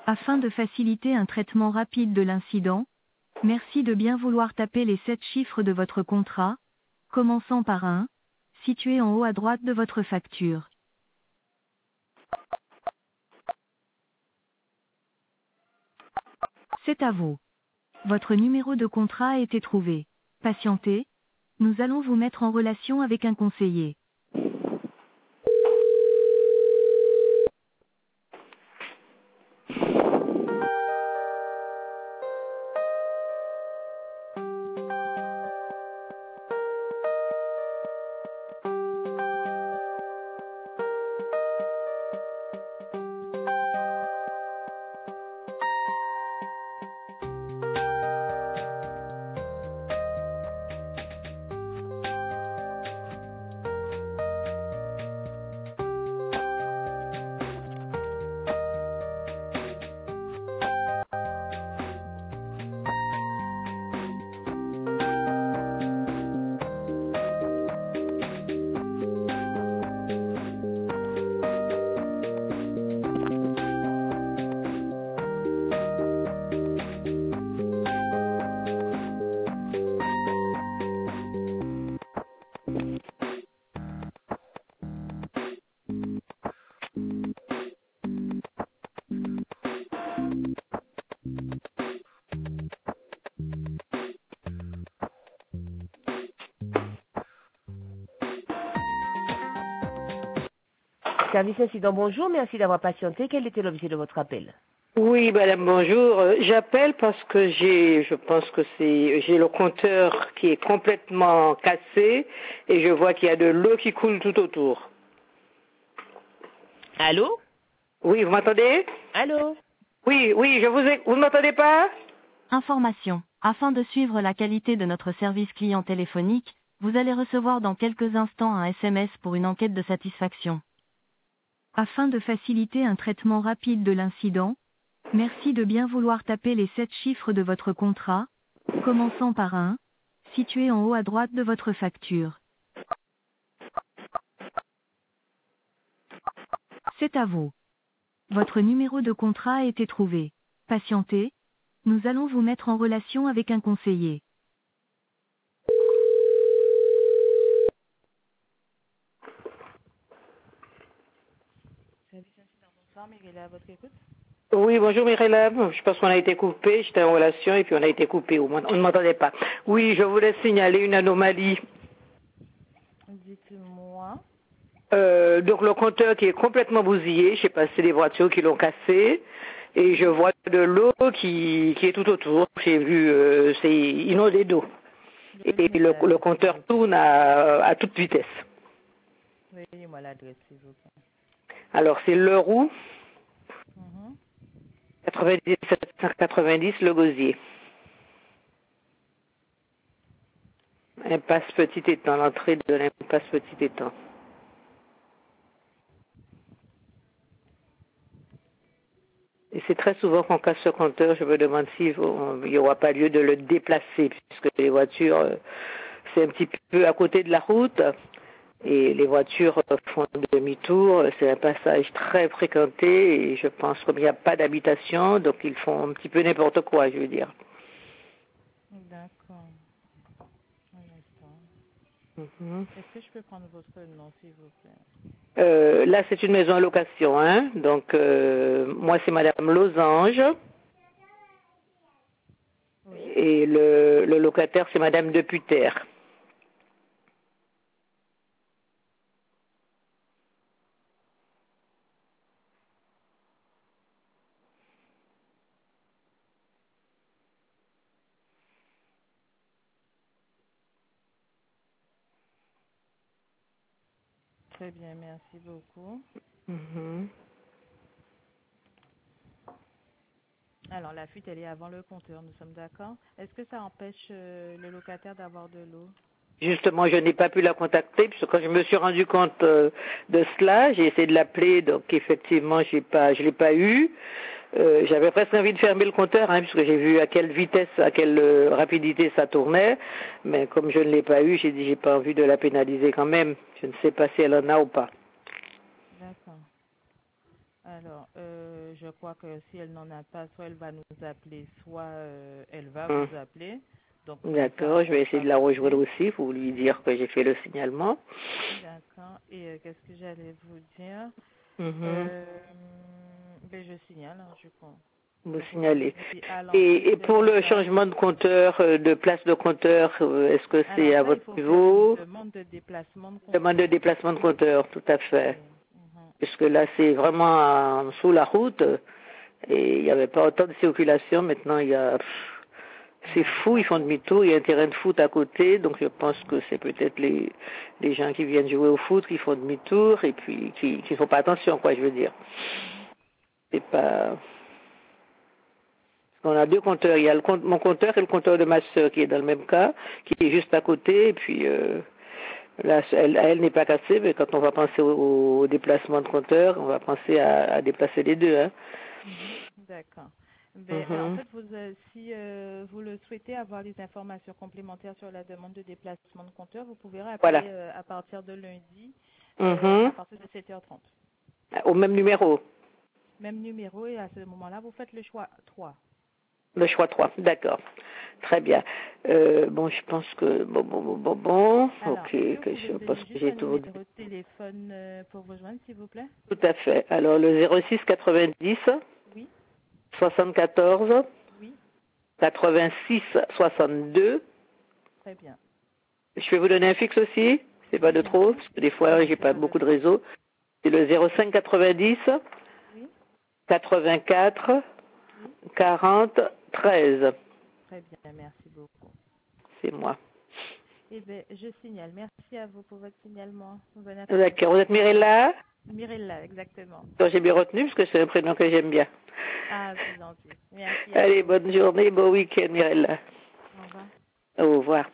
Afin de faciliter un traitement rapide de l'incident, merci de bien vouloir taper les 7 chiffres de votre contrat, commençant par un, situé en haut à droite de votre facture. C'est à vous. Votre numéro de contrat a été trouvé. Patientez, nous allons vous mettre en relation avec un conseiller. Service incident, bonjour, merci d'avoir patienté. Quel était l'objet de votre appel? Oui, madame, bonjour. J'appelle parce que je pense que j'ai le compteur qui est complètement cassé et je vois qu'il y a de l'eau qui coule tout autour. Allô? Oui, vous m'entendez? Allô? Oui, vous ne m'entendez pas? Information. Afin de suivre la qualité de notre service client téléphonique, vous allez recevoir dans quelques instants un SMS pour une enquête de satisfaction. Afin de faciliter un traitement rapide de l'incident, merci de bien vouloir taper les 7 chiffres de votre contrat, commençant par un, situé en haut à droite de votre facture. C'est à vous. Votre numéro de contrat a été trouvé. Patientez, nous allons vous mettre en relation avec un conseiller. Service incident, bonsoir, Miguel, à votre écoute. Oui, bonjour Mirella. Je pense qu'on a été coupé. J'étais en relation et puis on a été coupé. On ne m'entendait pas. Oui, je voulais signaler une anomalie. Dites-moi. Donc le compteur qui est complètement bousillé. Je ne sais pas si c'est les voitures qui l'ont cassé. Et je vois de l'eau qui est tout autour. J'ai vu, c'est inondé d'eau. Et le compteur tourne à toute vitesse. Veuillez-moi l'adresse, s'il vous plaît. Alors c'est Leroux, 9790 Le Gosier. Impasse Petit Étang, l'entrée de l'impasse Petit Étang. Et c'est très souvent qu'on casse ce compteur. Je me demande s'il n'y aura pas lieu de le déplacer, puisque les voitures, c'est un petit peu à côté de la route. Et les voitures font demi-tour. C'est un passage très fréquenté. Et je pense qu'il n'y a pas d'habitation, donc ils font un petit peu n'importe quoi, je veux dire. D'accord. Un instant. Mm-hmm. Est-ce que je peux prendre votre nom, s'il vous plaît? Là, c'est une maison en location, hein. Donc, moi, c'est Madame Losange. Oui. Et le locataire, c'est Madame Deputer. Très bien, merci beaucoup. Mm-hmm. Alors, la fuite, elle est avant le compteur, nous sommes d'accord. Est-ce que ça empêche le locataire d'avoir de l'eau? Justement, je n'ai pas pu la contacter, puisque quand je me suis rendu compte de cela, j'ai essayé de l'appeler, donc effectivement, je l'ai pas eu. J'avais presque envie de fermer le compteur, hein, puisque j'ai vu à quelle vitesse, à quelle rapidité ça tournait, mais comme je ne l'ai pas eu, j'ai dit j'ai pas envie de la pénaliser quand même. Je ne sais pas si elle en a ou pas. D'accord. Alors, je crois que si elle n'en a pas, soit elle va nous appeler, soit elle va Hum. vous appeler. Donc, D'accord, ça, je vais essayer de la passer. rejoindre aussi pour lui dire que j'ai fait le signalement. D'accord. Et qu'est-ce que j'allais vous dire? Mhm. Ben, je signale, hein, je crois. Vous signalez. À Et pour le l'entrée, changement de compteur, de place de compteur, est-ce que c'est à alors ça, il votre faut faire niveau? une demande de déplacement de compteur. Demande de déplacement de compteur, tout à fait. Oui. Mhm. Parce que là, c'est vraiment sous la route et il n'y avait pas autant de circulation. Maintenant, il y a... C'est fou, ils font demi-tour, il y a un terrain de foot à côté, donc je pense que c'est peut-être les gens qui viennent jouer au foot qui font demi-tour et puis qui font pas attention, quoi, je veux dire. C'est pas... On a deux compteurs, il y a mon compteur et le compteur de ma sœur qui est dans le même cas, qui est juste à côté, et puis là, elle n'est pas cassée, mais quand on va penser au déplacement de compteur, on va penser à déplacer les deux. Hein. D'accord. Ben, en fait, si vous le souhaitez avoir des informations complémentaires sur la demande de déplacement de compteur, vous pouvez rappeler Voilà. à partir de lundi, à partir de 7h30. Au même numéro. Même numéro, et à ce moment-là, vous faites le choix 3. Le choix 3, d'accord. Très bien. Bon, je pense que... Bon. Alors, ok, que je vous pense donner que juste j'ai un tout... numéro de téléphone pour vous joindre, s'il vous plaît? Tout à fait. Alors, le 06 90 Oui. 74 Oui. 86 62. Très bien. Je vais vous donner un fixe aussi. C'est pas de trop, parce que des fois, j'ai pas beaucoup de réseau. C'est le 05 90 Oui. 84 40 13. Très bien, merci beaucoup. C'est moi. Eh bien, je signale. Merci à vous pour votre signalement. Bon après-midi. D'accord. Vous êtes Mirella? Mirella, exactement. Donc, j'ai bien retenu, parce que c'est un prénom que j'aime bien. Ah, c'est gentil. Merci. Allez, bonne journée, bon week-end, Mirella. Au revoir. Au revoir.